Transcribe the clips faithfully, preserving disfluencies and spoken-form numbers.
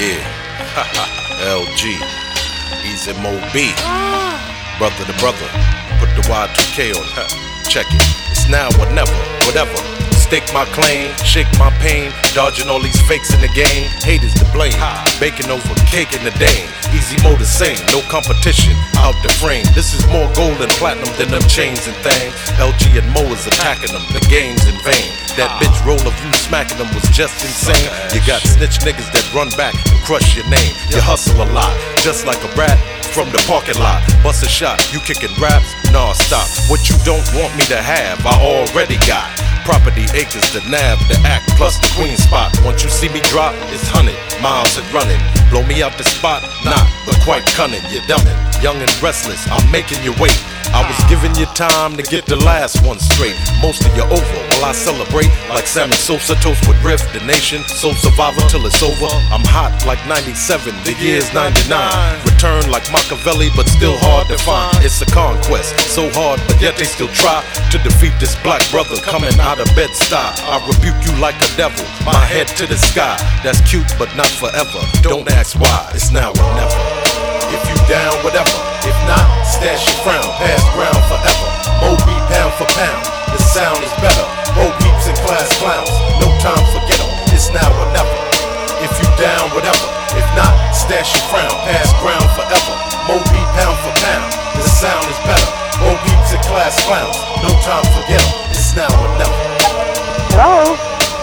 Yeah, L G, Easy Mo B, brother to brother, put the Y two K on, check it, it's now or never, whatever. Stake my claim, shake my pain, dodging all these fakes in the game. Haters to blame, baking over cake in the dame. Easy Mo the same, no competition, out the frame. This is more gold and platinum than them chains and things. L G and Mo is attacking them, the game's in vain. That bitch roll of you smacking them was just insane. You got snitch niggas that run back and crush your name. You hustle a lot, just like a rat from the parking lot. Bust a shot, you kicking raps? Nah, stop. What you don't want me to have, I already got. Property acres, the nav, the act, plus the queen spot. Once you see me drop, it's hundred miles and running. Blow me out the spot, not, but quite cunning. You're dumbing, young and restless, I'm making you wait. I was giving you time to get the last one straight. Most of you over, while I celebrate like Sammy Sosa, toast with Riff, the nation, soul survivor till it's over. I'm hot like ninety-seven, the year's ninety-nine. Return like Machiavelli, but still hard to find. It's a conquest, so hard, but yet they still try to defeat this black brother coming out of Bed-Stuy. I rebuke you like a devil, my head to the sky. That's cute, but not forever. Don't ask why, it's now or never. If you down, whatever. If not, stash your frown, pass ground forever. Mo B pound for pound, the sound is better. Mo peeps and class clowns, no time for get 'em. It's now or never. If you down, whatever. If not, stash your frown, pass ground forever. Mo B pound for pound, the sound is better. Mo peeps and class clowns, no time for get 'em. It's now or never. Hello?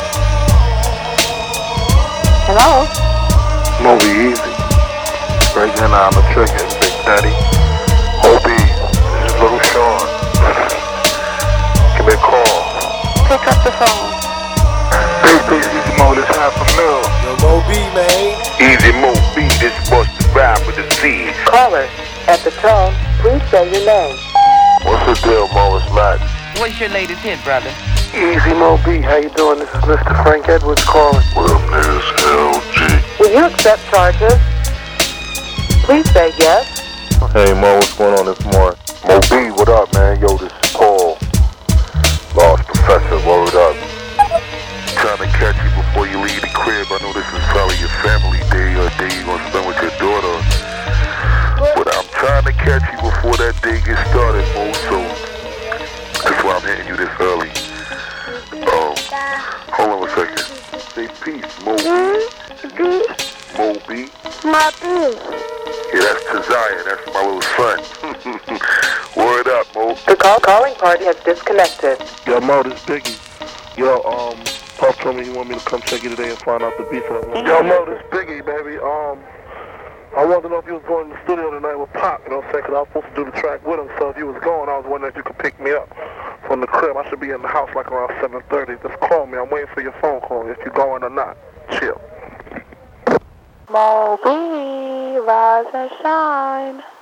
Hello? Mo B Easy. Right now I'm a trigger, Big Daddy. Mo B, this is Little Sean. Give me a call. Pick up the phone. Hey, hey, Easy Mo, this half a mil. Yo, Mo B, man. Easy Mo B, this Busta Rhymes with the Z. Caller, at the tone, please say your name. What's the deal, Mo? It's Matt. What's your latest hit, brother? Easy Mo B, how you doing? This is Mister Frank Edwards calling. What up, niggas? L G. Will you accept charges? Please say yes. Hey Mo, what's going on this morning? Mo B, what up, man? Yo, this is Paul. Lost Professor, word up. Trying to catch you before you leave the crib. I know this is probably your family day or a day you're gonna spend with your daughter. But I'm trying to catch you before that day gets started, Mo, so that's why I'm hitting you this early. Um, hold on a second. Say peace, Mo B. Mo B. My boo. Yeah, that's Taziah, that's my little son. Word up, Mo. The call calling party has disconnected. Yo, Mo, this Biggie. Yo, um, Puff told me he want me to come check you today and find out the beef. Yo, Mo, this Biggie, baby. Um, I wanted to know if you was going to the studio tonight with Pop, you know what I'm saying? Because I was supposed to do the track with him, so if you was going, I was wondering if you could pick me up from the crib. I should be in the house like around seven thirty. Just call me. I'm waiting for your phone call if you're going or not. Chill. Mo B, rise and shine.